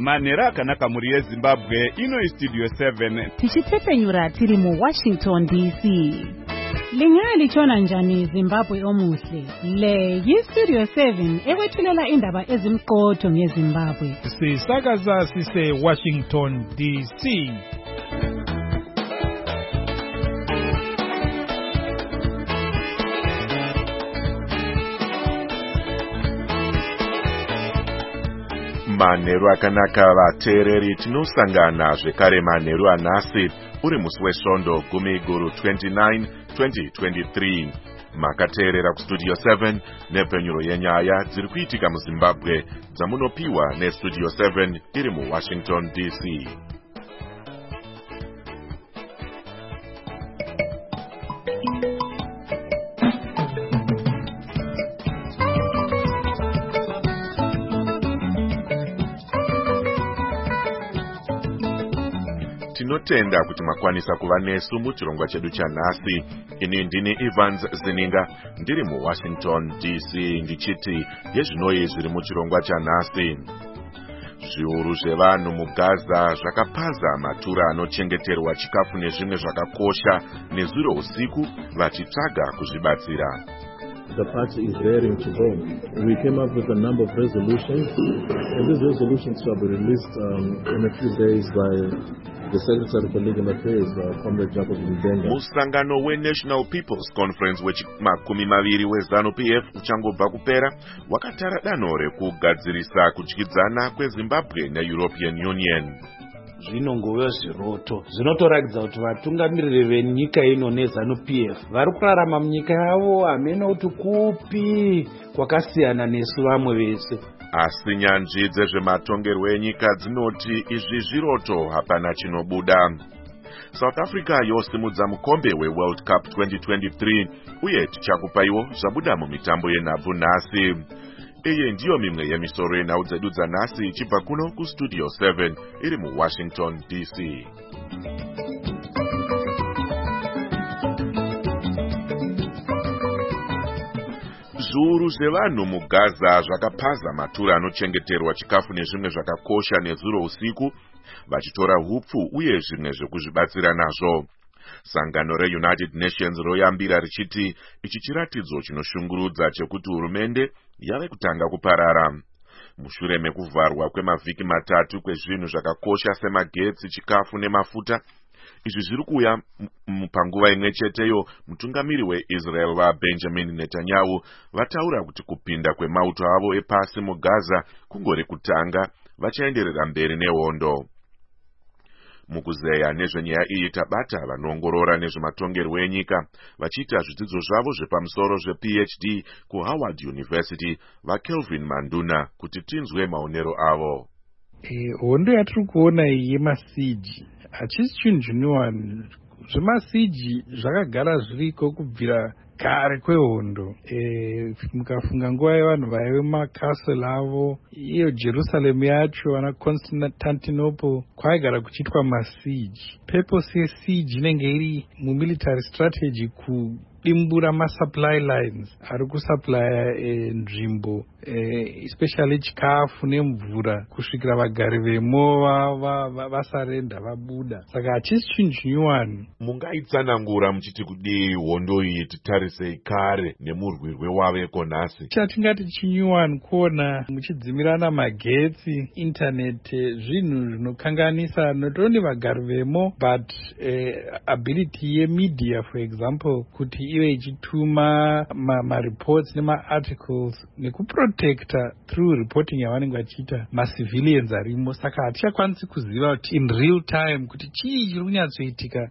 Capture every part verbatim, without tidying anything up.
Manera akanaka muri yeZimbabwe ino iStudio seven. Tichitepenyura tiri mu Washington D C. Lingaya lichona njani Zimbabwe omuhle. Le yiStudio seven ekwethulela indaba ezimqotho ngeZimbabwe. Sisakaza sise Washington D C. Manheru akanaka vateereri, tinosangana zvekare manheru anhasi uri musi wesvondo gumi guru twenty-nine twenty twenty-three. Makateerera kuStudio seven nepenyuro yenyaya dziri kuitika muZimbabwe dzamunopiwa neStudio seven iri muWashington D C. Tinotenda kuti makwanisa kuva nesu muchirongwa chedu chanhasi. Ini ndini Evans Zininga ndiri muWashington D C ndichiti yezvinoi zviri muchirongwa chanhasi. Zviuru zvevanhu muGaza zvakapaza matura anochengeterwa chikafu nezvimwe zvakakosha nezuro usiku vachitsvaga kuzvibatsira. The party is raring to go. We came up with a number of resolutions, and these resolutions shall be released um, in a few days by the Secretary for Legal Affairs, uh, Comrade Jacob Mbenga. Musangano weNational People's Conference wechimakumi maviri weZanu P F uchangobva kupera wakatara danho rekugadzirisa kudyidzana kweZimbabwe neEuropean Union. Zvinongova zviroto zvinotoratidza kuti vatungamiriri venyika ino neZanu P F vari kurarama munyika yavo hamena kuti kupi kwakasiyana nesu vamwe vese. Asi nyanzvi dzezvematongerwo enyika dzinoti izvi zviroto hapana chinobuda. South Africa yosimudza mukombe weWorld Cup twenty twenty-three uye tichakupaiwo zvabuda mumitambo yenhabvu nhasi. Iyi ndiyo mimwe yemisoro yenhau dzedu dzanhasi ichibva kuno kuStudio seven iri muWashington D C. Zviuru zvevanhu muGaza zvakapaza matura anochengeterwa chikafu nezvimwe zvakakosha nezuro usiku vachitora hupfu uye zvimwe zvekuzvibatsira nazvo. Sangano reUnited Nations royambira richiti ichi chiratidzo chinoshungurudza chekuti hurumende yave kutanga kuparara. Mushure mekuvharwa kwemavhiki matatu kwezvinhu zvakakosha semagetsi, chikafu nemafuta, izvi zviri kuuya panguva imwe cheteyo mutungamiri weIsrael vaBenjamin Netanyahu vataura kuti kupinda kwemauto avo epasi muGaza kungori kutanga, vachaenderera mberi nehondo. Mukuzeya nezvenyaya iyi tabata vanoongorora nezvematongerwo enyika vachiita zvidzidzo zvavo zvepamusoro zvePhD kuHoward University vaKelvin Manduna kuti tinzwe maonero avo. Hondo yatiri kuona iyi yemasiji hachisi chinhu chinowana. Zvemasiji zvakagara zviriko kubvira kare kwehondo. E, mukafunga nguva yevanhu vaive makastle avo, iyo Jerusalem yacho wana Constantinople kwaigara kuchiitwa masiji. Purpose yesiji inenge iri mumilitary strategy kudimbura masupply lines ari kusupply e, nzvimbo e, especially chikafu nemvura kusvikira vagari vemo vasarenda va, va vabuda. Saka hachisi chinhu chinyuwani. Mungaitsanangura muchiti kudii hondo iyi titarisei kare nemurwirwe waveko nhasi? Chatingati chinyuwani kuona muchidzimirana magetsi, internet, zvinhu zvinokanganisa not only vagari vemo but uh, ability yemedia for example kuti ive ichituma ma-reports nema-articles nekuprotecta through reporting yavanenge vachiita ma-civilians arimo. Saka hatichakwanisi kuziva kuti in real time kuti chii chiri kunyatsoitika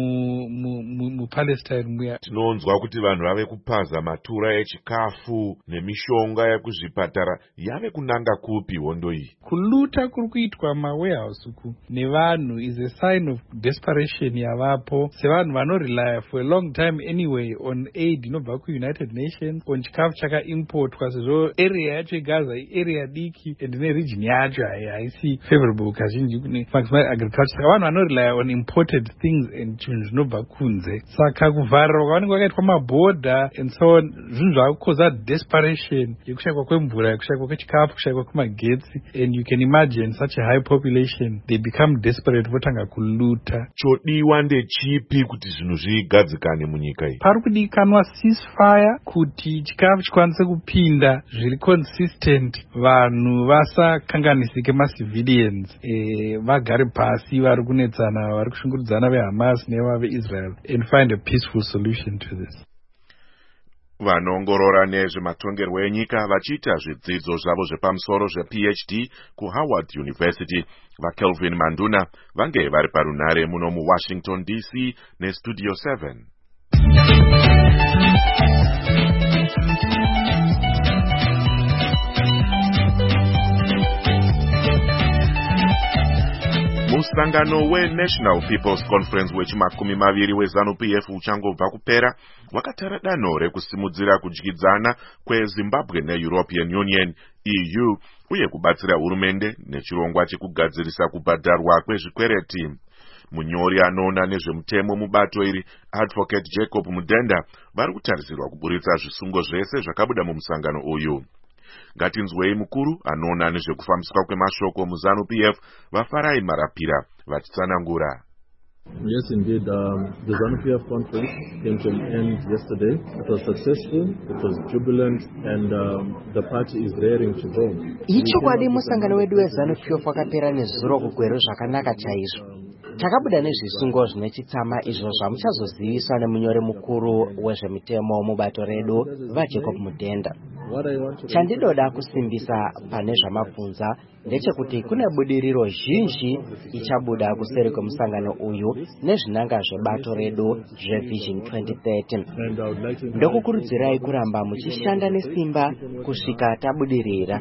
mupalestine muya. Tinonzwa kuti vanhu vave kupaza matura echikafu nemishonga yekuzvipatara yave kunanga kupi hondo iyi? Kuluta kuri kuitwa mawarehouse uku nevanhu is a sign of desperation yavapo sevanhu vanorely for a long time anyway uh, on aid inobva kuunited nations on chikafu chakaimportwa sezvo area yacho yegaza area diki and neregion yacho haisi favorable kazhinji kune maximum agriculture. Saka vanhu vanorely on imported things and chinhu zvinobva kunze. Saka kuvharirwa kwavanenge vakaitwa mabhodha and so on zvinhu zvakukoza desperation yekushayikwa kwemvura, yekushayikwa kwechikafu, kushayikwa kwemagetsi, and you can imagine such a high population they become desperate votanga kuluta. Chodiwa ndechipi kuti zvinhu zvigadzikane munyika iyi? Pari kudikanwa ceasefire kuti chikafu chikwanise kupinda zviri consistent, vanhu vasakanganisike macivilians, e, vagare pasi vari kunetsana vari kushungurudzana veHamas nevaveIsrael and find a peaceful solution to this. Vanongorora nezvematongerwo enyika vachiita zvidzidzo zvavo zvepamusoro zvePhD kuHoward University vaKelvin Manduna vange vari parunare muno muWashington D C neStudio seven. Musangano weNational People's Conference wechimakumi maviri weZANU-P F uchangobva kupera wakatara danho rekusimudzira kudyidzana kweZimbabwe neEuropean Union E U uye kubatsira hurumende nechirongwa chekugadzirisa kubhadharwa kwezvikwereti. Munyori anoona nezvemutemo mubato iri Advocate Jacob Mudenda vari kutarisirwa kuburitsa zvisungo zvese zvakabuda mumusangano uyu. Ngatinzwei mukuru anoona nezvekufambiswa kwemashoko muZANU-P F vaFarai Marapira vachitsanangura. Yes, indeed. Um, the ZANU-P F conference came to an end yesterday. It was successful, it was jubilant, and um, the party is raring to go. Ichokwadi musangano wedu weZANU-P F wakapera nezuro kugwero zvakanaka chaizvo. Takabuda nezvisungo zvine chitsama izvo zvamuchazoziviswa nemunyori mukuru wezvemitemo mubato redu vaJacob Mudenda. Chandidoda kusimbisa pane zvamabvunza ndechekuti kune budiriro zhinji ichabuda kuseri kwemusangano uyu nezvinanga zvebato redu zveVision twenty thirty. Ndokukurudzirai kuramba muchishanda nesimba kusvika tabudirira.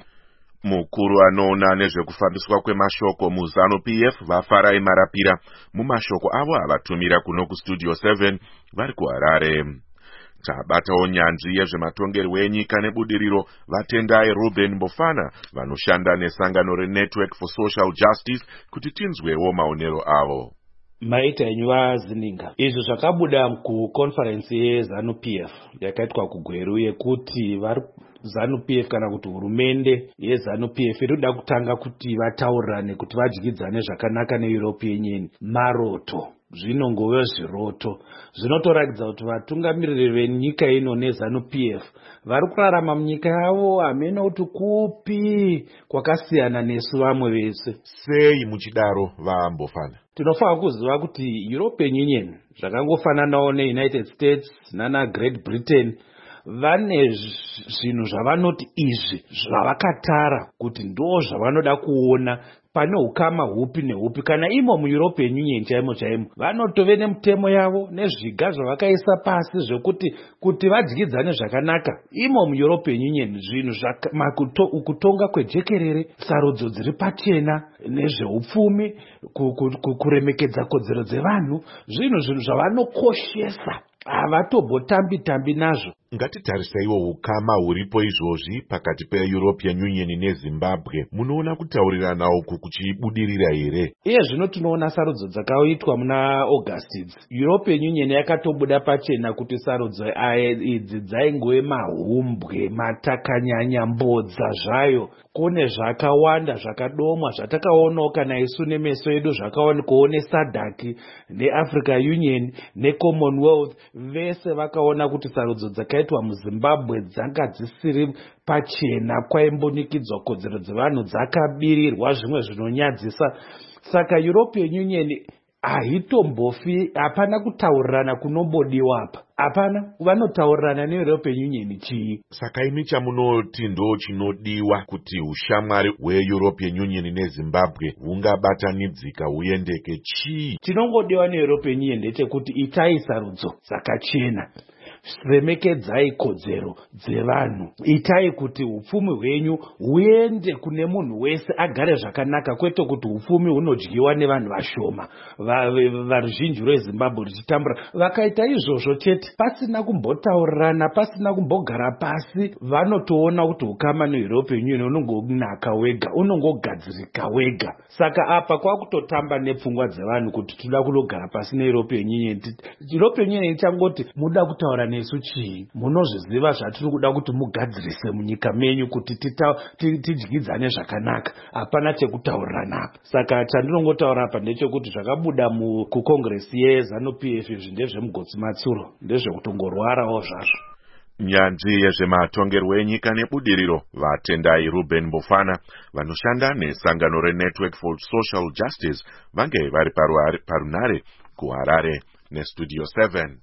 Mukuru anoona nezvekufambiswa kwemashoko muZANU-P F vaFarai Marapira mumashoko avo avatumira kuno kuStudio seven vari kuHarare. Tabatawo nyanzvi yezvematongerwo enyika nebudiriro vatendai Ruben Mbofana vanoshanda nesangano reNetwork for Social Justice kuti tinzwewo maonero avo. Maita enyu vazininga izvo zvakabuda kuconference yeZANU-P F yakaitwa kugweru yekuti vari ZANU-P F kana kuti hurumende yeZANU-P F inoda kutanga kuti vataurirane kuti vadyidzane zvakanaka neEuropean Union. Maroto zvinongove zviroto zvinotoratidza kuti vatungamiriri venyika ino neZANU-P F vari kurarama munyika yavo hamena kuti kupi kwakasiyana nesu vamwe vese. Sei muchidaro vaMbofana? Tinofanira kuziva kuti European Union zvakangofananawo neUnited States nana Great Britain vane zvinhu zvavanoti izvi zvavakatara kuti ndo zvavanoda kuona pane ukama hupi nehupi. Kana imo muEuropean Union chaimo chaimo vanotove nemutemo yavo nezviga zvavakaisa pasi zvekuti kuti vadyidzane zvakanaka imo muEuropean Union zvinhu kutonga kwejekerere, sarudzo dziri pachena nezveupfumi, kuremekedza kodzero dzevanhu, zvinhu zvinhu zvavanokoshesa havatobotambi tambi nazvo. Ngatitarisaiwo ukama huripo izvozvi pakati peEuropean Union neZimbabwe. Munoona kutaurirana uku kuchibudirira here? Iye zvino tinoona sarudzo dzakaitwa muna August. European Union yakatobuda pachena kuti sarudzo idzi dzaingove mahumbwe, matakanyanya, mbodza zvayo. Kune zvakawanda zvakadomwa zvatakaonawo kana isu nemeso edu zvakaonekawo neSADC neAfrica Union neCommonwealth vese vakaona kuti sarudzo dzakaitwa muZimbabwe dzanga dzisiri pachena, kwaimbonikidzwa kodzero dzevanhu dzakabirirwa zvimwe zvinonyadzisa. Saka European Union haitombofi, hapana kutaurirana kunombodiwa apa. Hapana, vanotaurirana neEuropean Union chii. Saka imi chamunoti ndo chinodiwa kuti ushamwari hweEuropean Union neZimbabwe hungabatanidzika huyendeke chii? Chinongodiwa neEuropean Union ndechekuti itai sarudzo dzakachena. remekedzai kodzero dzevanhu, itai kuti upfumi hwenyu huende kune munhu wese agare zvakanaka, kwete kuti upfumi hunodyiwa nevanhu vashoma, varuzhinji rwezimbabwe ruchitambura. Vakaita izvozvo chete pasina kumbotaurirana, pasina kumbogara pasi, vanotoona kuti ukama neeuropean union unongonaka wega, unongogadzirika wega. Saka apa kwakutotamba nepfungwa dzevanhu kuti toda kunogara pasi neeuropean union. European union ichangoti muda kutaura nesu chii, munozviziva zvatiri kuda kuti mugadzirise munyika menyu kuti tidyidzane zvakanaka, hapana chekutaurirana. Saka chandinongotaura apa ndechekuti zvakabuda kukongresi yeZANU-P F izvi ndezvemugotsi matsuro, ndezvekutongorwarawo zvazvo. Nyanzvi yezvematongerwo enyika nebudiriro vatendai Ruben Bofana vanoshanda nesangano reNetwork for Social Justice vange vari parunare kuHarare neStudio seven.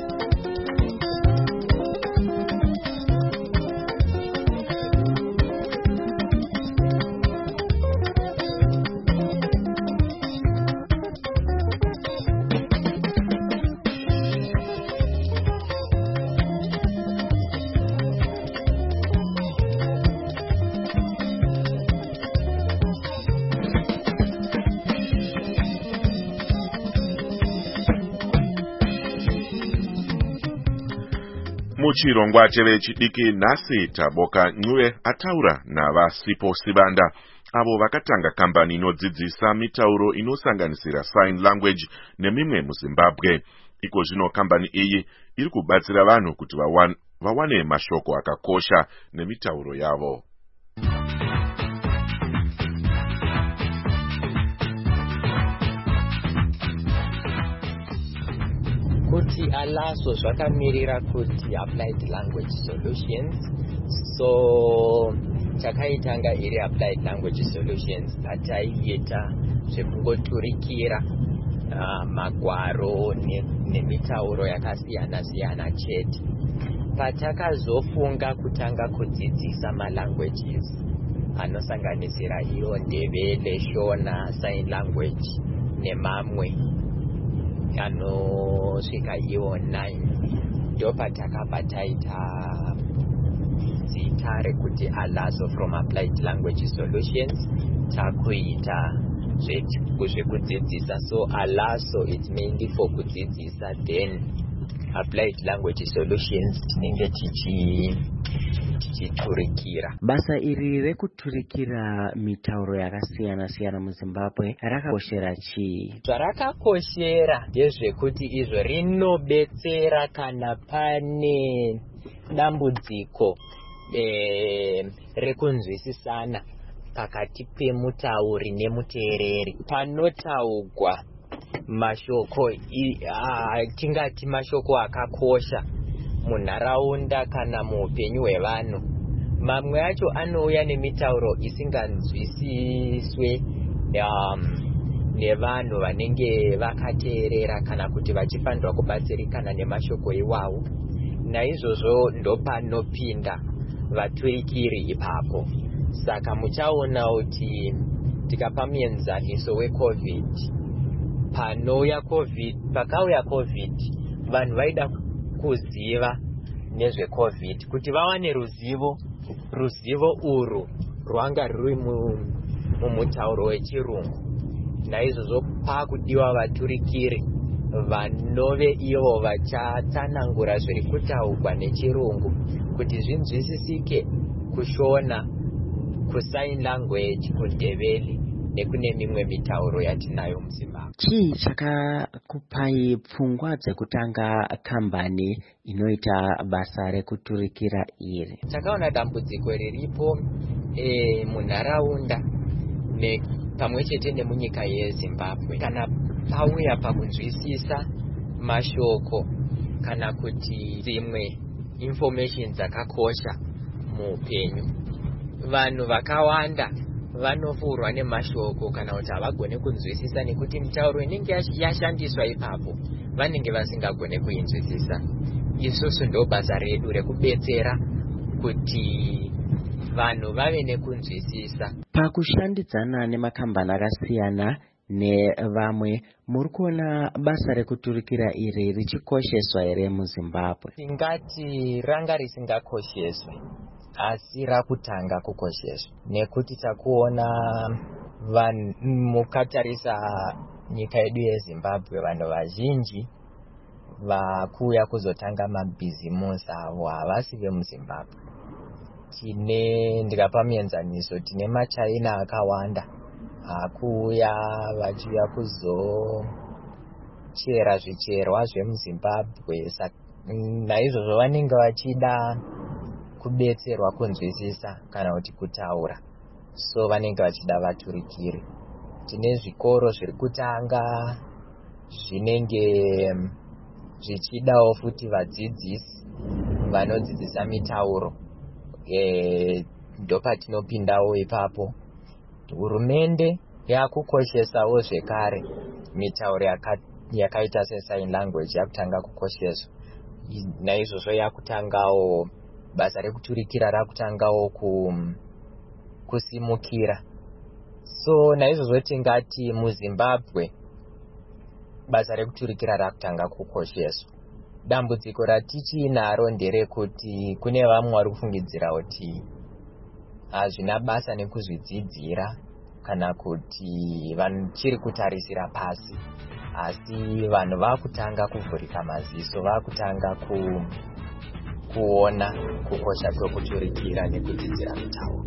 Muchirongwa chevechidiki nhasi Taboka Ncube ataura navaSipo Sibanda avo vakatanga kambani inodzidzisa mitauro inosanganisira sign language nemimwe muZimbabwe. Iko zvino kambani iyi iri kubatsira vanhu kuti vawane mashoko akakosha nemitauro yavo. Kuti alaso zvakamirira kuti applied language solutions. So chakaitanga iri applied language solutions pataiita zvekungoturikira uh, magwaro nemitauro ne yakasiyana siyana chete. Patakazofunga kutanga kudzidzisa malanguages anosanganisira iyo Ndebele, Shona, sign language nemamwe anosvika iwo nine, ndopatakabva taita zita rekuti Alaso from Applied Language Solutions takuita zvekudzidzisa. So Alaso it's mainly for kudzidzisa, then Applied Language Solutions tinenge tichi tichiturikira. Basa iri rekuturikira mitauro yakasiyana siyana muZimbabwe rakakoshera chii? Zvarakakoshera ndezvekuti izvo rinobetsera kana pane dambudziko e, rekunzwisisana pakati pemutauri nemuteereri. Panotaugwa mashoko i, a, tingati mashoko akakosha munharaunda kana muupenyu hwevanhu. Mamwe acho anouya nemitauro isinganzwisiswe um, nevanhu vanenge vakateerera kana kuti vachifanirwa kubatsirikana nemashoko iwawo. Naizvozvo ndopanopinda vaturikiri ipapo. Saka muchaona kuti tikapa muenzaniso weCovid, panouya COVID, pakauya COVID, vanhu vaida kuziva nezveCovid kuti vawane ruzivo. Ruzivo uru rwanga ruri mumutauro wechirungu. Naizvozvo pakudiwa vaturikiri vanove ivo vachatsanangura zviri kutaurwa nechirungu kuti zvinzwisisike kuShona, kusign language, kuNdebele nekune mimwe mitauro yatinayo muZimbabwe. Chii chakakupai pfungwa dzekutanga kambani inoita basa rekuturikira iri? Takaona dambudziko riripo e, munharaunda ne pamwe chete nemunyika yeZimbabwe kana pauya pakunzwisisa mashoko kana kuti dzimwe information dzakakosha muupenyu. Vanhu vakawanda vanofurwa nemashoko kana kuti havagone kunzwisisa nekuti mitauro inenge yashandiswa ipapo vanenge vasingagone kuinzwisisa. Isusu ndo basa redu rekubetsera kuti vanhu vave nekunzwisisa. Pakushandidzana nemakambani akasiyana, nevamwe, muri kuona basa rekuturikira iri richikosheswa here muZimbabwe? Tingati ranga risingakosheswe, asi rakutanga kukosheswa, nekuti takuona mukatarisa nyika yedu yeZimbabwe, vanhu vazhinji vakuya kuzotanga mabhizimusi avo havasi vemuZimbabwe. Tine, ndikapa muenzaniso, tine maChina akawanda akuuya vachiuya kuzochera zvicherwa zvemuZimbabwe. Naizvozvo vanenge vachida kubetserwa kunzwisisa kana kuti kutaura, so vanenge vachida vaturikiri. Tine zvikoro zviri kutanga zvinenge zvichidawo futi vadzidzisi vanodzidzisa mitauro. E, ndopatinopindawo ipapo. Hurumende yakukoshesawo zvekare mitauro yaka, yakaita sesign language yakutanga kukosheswa. Naizvozvo yakutangawo basa rekuturikira rakutangawo ku, kusimukira. So naizvozvo tingati muZimbabwe basa rekuturikira rakutanga kukosheswa. Dambudziko ratichinaro nderekuti kune vamwe vari kufungidzira kuti hazvina basa nekuzvidzidzira kana kuti vanhu chiri kutarisira pasi, asi vanhu vakutanga kuvhurika maziso, vakutanga ku, kuona kukosha kwekuturikira nekudzidzira mitauro.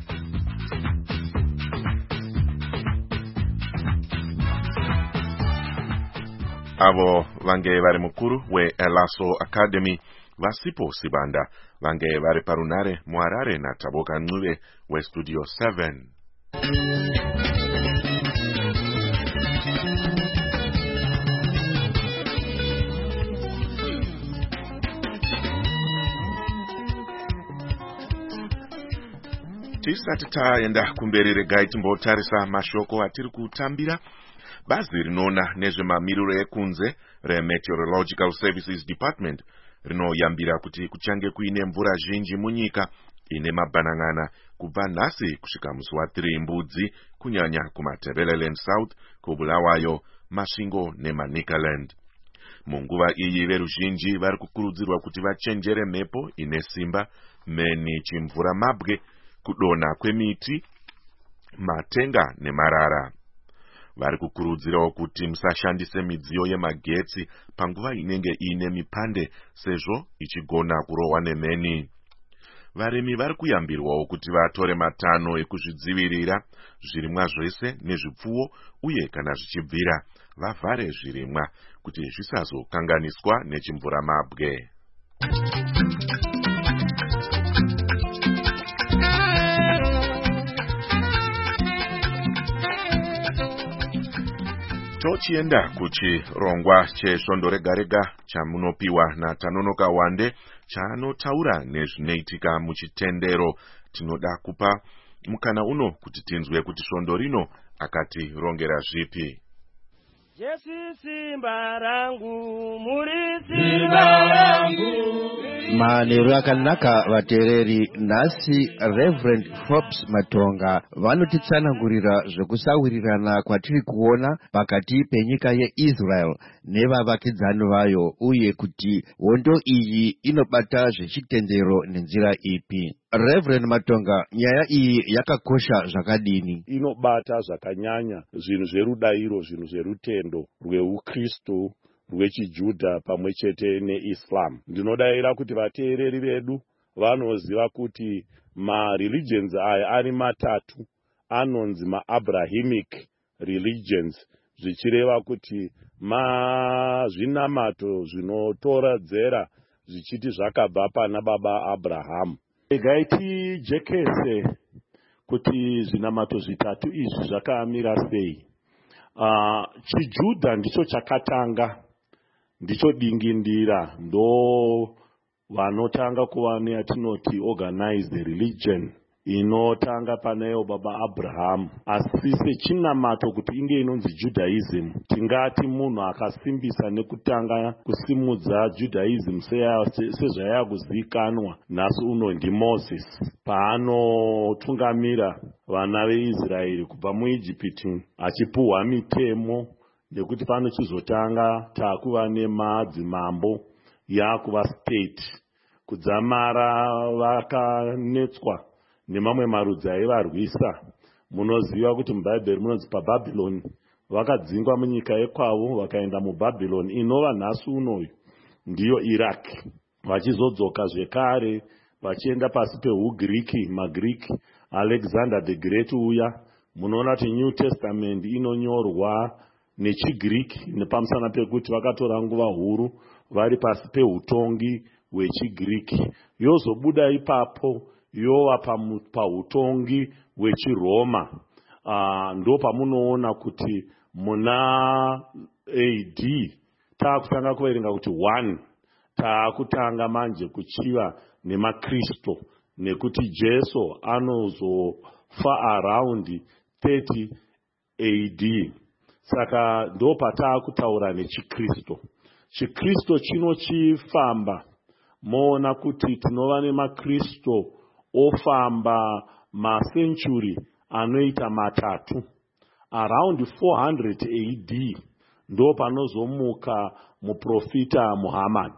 Avo vange vari mukuru weElaso Academy Vasipo Sibanda vange vari parunare muHarare naTaboka Ncube weStudio seven. Tisati taenda kumberi regai timbotarisa mashoko atiri kutambira. Bazi rinoona nezvemamiriro ekunze reMeteorological Services Department rinoyambira kuti kuchange kuine mvura zhinji munyika ine mabhanan'ana kubva nhasi kusvika musi wathiri Mbudzi, kunyanya kumaTebeleland South, kuBulawayo, Masvingo neManicaland. Munguva iyi veruzhinji vari kukurudzirwa kuti vachenjere mhepo ine simba, meni, chimvura mabwe, kudonha kwemiti, matenga nemarara. Vari kukurudzirawo kuti musashandise midziyo yemagetsi panguva inenge ine mipande sezvo ichigona kurohwa nemheni. Varimi vari kuyambirwawo kuti vatore matanho ekuzvidzivirira zvirimwa zvese nezvipfuwo, uye kana zvichibvira vavhare zvirimwa kuti zvisazokanganiswa nechimvura mabwe. Tochienda kuchirongwa chesvondo rega rega chamunopiwa naTanonoka Wande chaanotaura nezvinoitika muchitendero. Tinoda kupa mukana uno kuti tinzwe kuti svondo rino akati rongera zvipi. Jesu simba rangu, muri simba rangu. Manheru akanaka vateereri, nhasi Reverend Forbes Matonga vanotitsanangurira zvekusawirirana kwatiri kuona pakati penyika yeIsrael nevavakidzani vayo, uye kuti hondo iyi inobata zvechitendero nenzira ipi. Reverend Matonga, nyaya iyi yakakosha zvakadini? Inobata zvakanyanya zvinhu zverudairo, zvinhu zverutendo rweukristu, rwechijudha pamwe chete neIslam. Ndinodayira kuti vateereri vedu vanoziva kuti ma-religions aya ari matatu, anonzi ma-Abrahamic religions, zvichireva kuti mazvinamato zvinotoredzera zvichiti zvakabva pana baba Abraham. Regai tijekese kuti zvinamato zvitatu izvi zvakamira sei. Uh, chijudha ndicho chakatanga, ndicho dingindira, ndo vanotanga kuva neyatinoti organized religion inotanga panayo baba Abraham, asi sechinamato kuti inge inonzi Judaism, tingati munhu akasimbisa nekutanga kusimudza Judaism sezvaya kuzikanwa nhasi uno ndiMoses paanotungamira vana veIsraeri kubva muIjipiti achipuhwa mitemo nekuti panochizotanga taakuva nemadzimambo yakuva state. Kudzamara vakanetswa nemamwe marudzi aivarwisa. Munoziva kuti mubhaibheri munonzi paBhabhironi vakadzingwa munyika yekwavo vakaenda muBhabhironi inova nhasi unoyu ndiyo Iraq, vachizodzoka zvekare vachienda pasi peUgiriki, maGiriki, Alexander the Great uya. Munoona kuti New Testament inonyorwa nechiGiriki nepamusana pekuti vakatora nguva huru vari pasi peutongi hwechiGiriki. Yozobuda ipapo yova pautongi hwechiRoma. Uh, ndo pamunoona kuti muna A D taakutanga kuverenga kuti one taakutanga manje kuchiva nemakristo nekuti Jesu anozofa around thirty A D. Saka ndo pataakutaura nechikristo. Chikristo chinochifamba moona kuti tinova nemakristo ofamba masenchuri anoita matatu. Around four hundred A D ndo panozomuka muprofita Muhammad.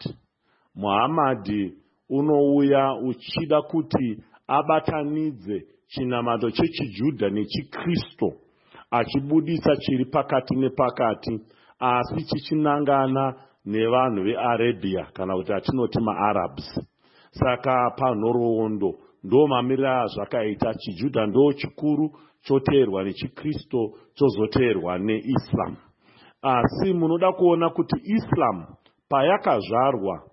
Muhammad unouya uchida kuti abatanidze chinamato chechijudha nechikristo, achibudisa chiri pakati nepakati, asi chichinangana nevanhu veArabia kana kuti atinoti maArabs. Saka panhoroondo ndo mamirira zvakaita. Chijudha ndo chikuru choteerwa nechikristo chozoteerwa neIslam. Asi munoda kuona kuti Islam payakazvarwa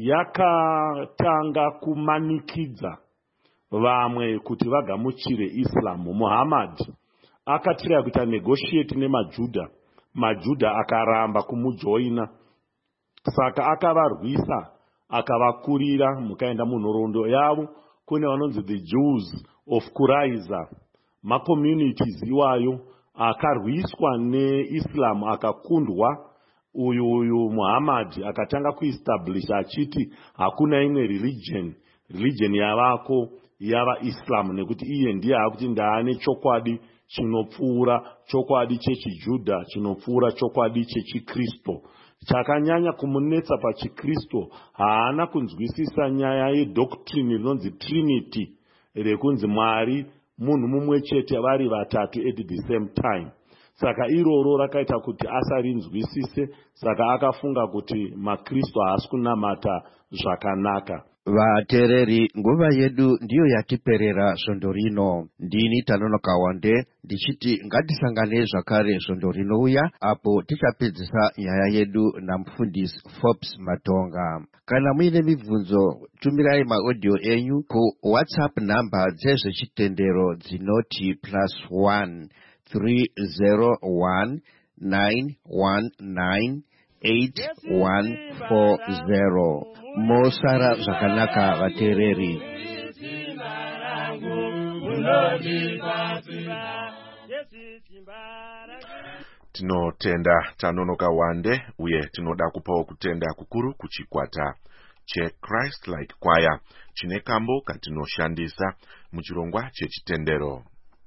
yakatanga kumanikidza vamwe kuti vagamuchire Islam. Muhammad akatiraya kuita negotiate nemajudha, majudha akaramba kumujoina, saka akavarwisa akavakurira. Mukaenda munhoroondo yavo kune vanonzi the Jews of Quraiza, macommunities iwayo akarwiswa neIslam akakundwa. Uyu uyu Muhammad akatanga kuestablish achiti hakuna imwe religion, religion yavako yava Islam, nekuti iye ndiye akuti ndaane chokwadi chinopfuura chokwadi chechijudha, chinopfuura chokwadi chechikristo. Chakanyanya kumunetsa pachikristo haana kunzwisisa nyaya yedoctrine inonzi Trinity, rekunzi Mwari munhu mumwe chete vari vatatu at the same time. Saka iroro rakaita kuti asarinzwisise, saka akafunga kuti makristo haasi kunamata zvakanaka. Vateereri, nguva yedu ndiyo yatiperera svondo rino. Ndini Tanonoka Wande ndichiti ngatisangane zvakare svondo rinouya apo tichapedzisa nyaya yedu namufundisi Forbes Matonga. Kana muine mibvunzo, tumirai maaudio enyu ku WhatsApp namba dzezvechitendero dzinoti plus one three zero one nine one nine eight one four zero. Mosara zvakanaka vateereri. Tinotenda Tanonoka Wande uye tinoda kupawo kutenda kukuru kuchikwata cheChrist Like Choir chine kambo katinoshandisa muchirongwa chechitendero.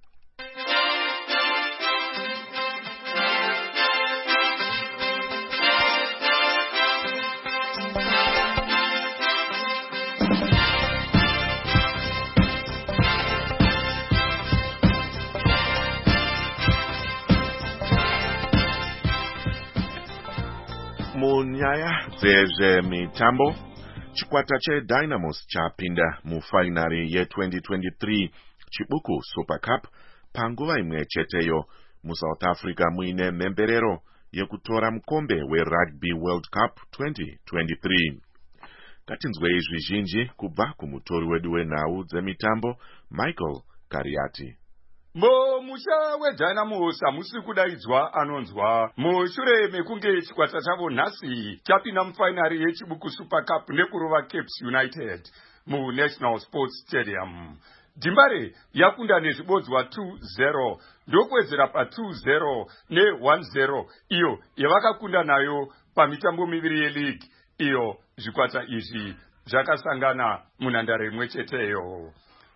Munyaya dzezvemitambo, chikwata cheDynamos chapinda mufainari ye-twenty twenty-three chibuku Super Cup panguva imwe cheteyo muSouth Africa muine mhemberero yekutora mukombe weRugby World Cup twenty twenty-three. Katinzwe izvi zvinji kubva kumutori wedu wenhau dzemitambo Michael Kariati. Mo musha weDynamos hamusi kudaidzwa anonzwa mushure mekunge chikwata chavo nhasi chapinda mufainari yechibuku Super Cup nekurova Cape United muNational Sports Stadium. Dimbare yakunda nezvibodzwa two zero ndokuwedzera pa two zero ne one zero iyo yavakakunda nayo pamitambo miviri yeleague iyo zvikwata izvi zvakasangana munhandare imwe cheteyo.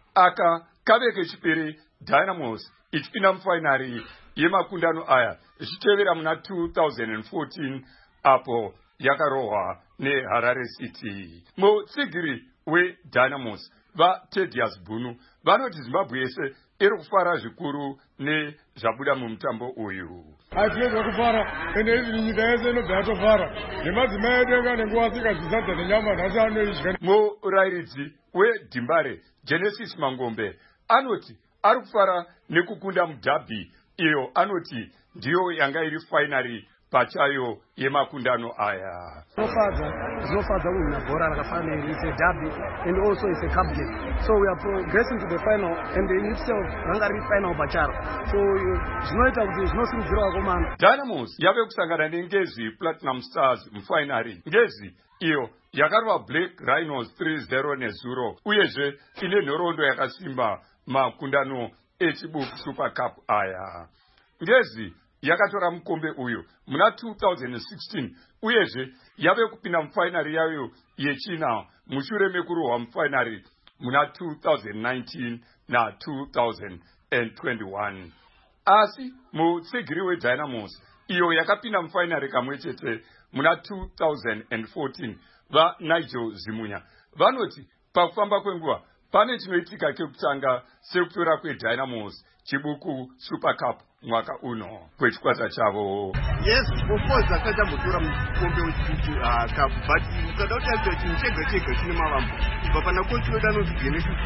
Aka kave kechipiri Dynamos ichipinda mufainari yemakundano aya ichitevera muna two thousand fourteen apo yakarohwa neHarare City. Mutsigiri weDynamos vaTedious Bunu vanoti Zimbabwe yese iri kufara zvikuru nezvabuda mumutambo uyu. Hatiwezi kufara ende izvi nyika yese inobva yatofara nemadzimai edu anga nenguva asikazvisadza nenyama nhasi anoizva. Murairidzi weDimbare Genesis Mangombe anoti ari kufara nekukunda mudhabhi iyo anoti ndiyo yanga iri fainari pachayo yemakundano aya. Zvinofadza zvinofadza kuhwina bhora rakafanira. It's a derby and also it's a cup game. So we are progressing to the final and in itself ranga riri final pacharo. So zvinoita kuti zvinosimudzira vakomana. Dynamos yave kusangana neNgezi Platinum Stars mufainari. Ngezi iyo yakarwa Black Rhinos three zero nezuro uyezve ine nhoroondo yakasimba makundano echibuku Super Cup aya. Ngezi yakatora mukombe uyu muna two thousand sixteen uyezve yave kupinda mufainari yayo yechina mushure mekurohwa mufainari muna two thousand nineteen na two thousand twenty-one. Asi mutsigiri weDynamos iyo yakapinda mufainari kamwe chete muna two thousand fourteen vaNigel Zimunya vanoti pakufamba kwenguva pane chinoitika kekutanga sekutora kweDynamos chibuku Super Cup mwaka uno kwechikwata chavo. Yes, of course akatambotora mukombe wechibuku uh, cup but ukada kuti chinhu chega chega chine mavambo kubva pana kochi wedu anoti Genesis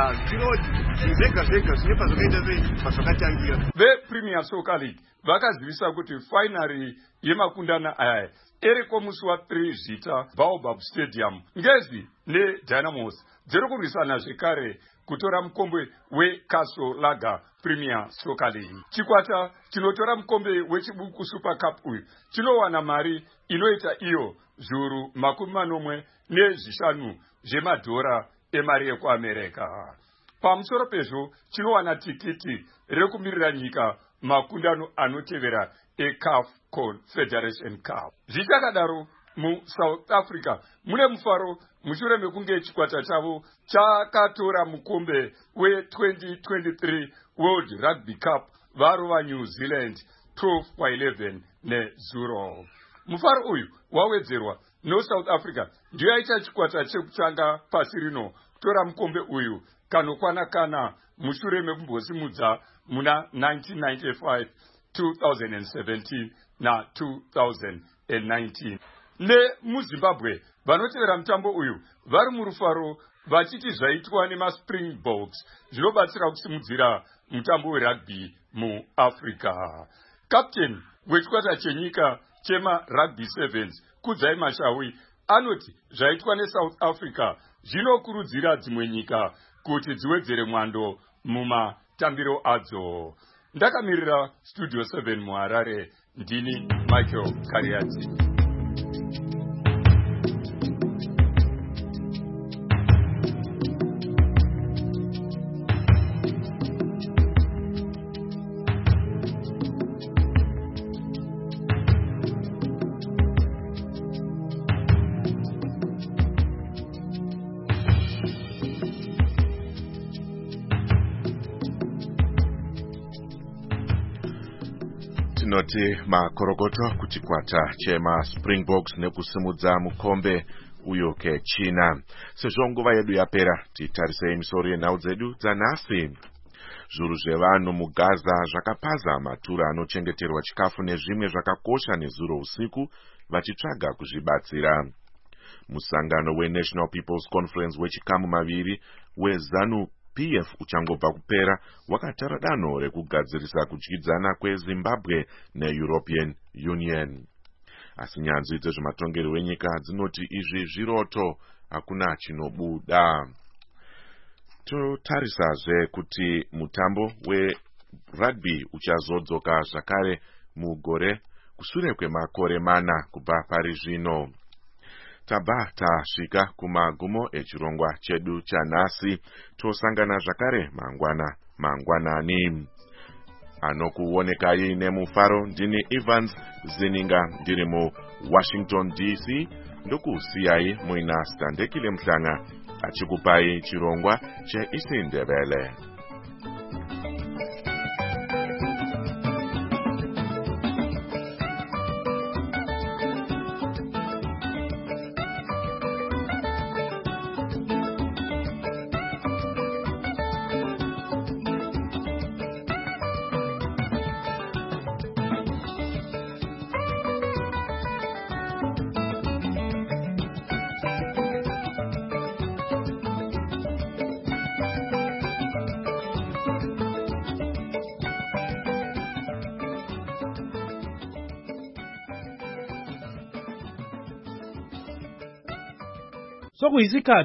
zvinoti zvega zvega zvine pazvakaita sei pazvakatangira. VePremier Soccer League vakazivisa kuti fainari yemakundana aya eriko musi wa three Zita Baobab Stadium. Ngezi neDynamos dziri kurwisana zvekare kutora mukombe weCastle Lager Premier Soccer League. Chikwata chinotora mukombe wechibuku Super Cup uyu chinowana mari inoita iyo zviuru makumi manomwe nezvishanu zvemadhora emari yekuAmerika. Pamusoro pezvo chinowana tikiti rekumirira nyika makundano anotevera eCAF Confederation Cup. Zvichakadaro muSouth Africa mune mufaro mushure mekunge chikwata chavo chakatora mukombe we-twenty twenty-three World Rugby Cup varova New Zealand twelve kwa eleven nezuro. Mufaro uyu wawedzerwa noSouth Africa ndiyo yaita chikwata chekutanga pasi rino kutora mukombe uyu kanokwana kana mushure mekumbosimudza muna nineteen ninety-five, two thousand seventeen na two thousand nineteen. NemuZimbabwe vanotevera mutambo uyu vari murufaro vachiti zvaitwa nemaSpringboks zvinobatsira kusimudzira mutambo werugby muAfrica. Captain wechikwata chenyika chemarugby sevens Kudzai Mashawi anoti zvaitwa neSouth Africa zvinokurudzira dzimwe nyika kuti dziwedzere mwando mumatambiro adzo. Ndakamirira Studio seven muHarare, ndini Michael Kariati. Tinoti makorogoto kuchikwata chema Springboks nekusimudza mukombe uyo kechina. Sezvo nguva yedu yapera titarisei misoro yenhau dzedu dzanhasi. Zviuru zvevanhu muGaza zvakapaza matura anochengeterwa chikafu nezvimwe zvakakosha nezuro usiku vachitsvaga kuzvibatsira. Musangano weNational People's Conference wechikamu maviri weZANU P F uchangobva kupera wakatara danho rekugadzirisa kudyidzana kweZimbabwe neEuropean Union. Asi nyanzvi dzezvematongerwo wenyika dzinoti izvi zviroto, hakuna chinobuda. Totarisazve kuti mutambo werugby uchazodzoka zvakare mugore kusure kwemakore mana kubva pari zvino. tabva tasvika kumagumo echirongwa chedu chanhasi. Tosangana zvakare mangwana mangwanani. Anokuonekai nemufaro ndini Evans Zininga ndiri muWashington D C. Ndokusiyai muina Standekile Mhlanga achikupai chirongwa cheIsiNdebele. Sokuyisikhathi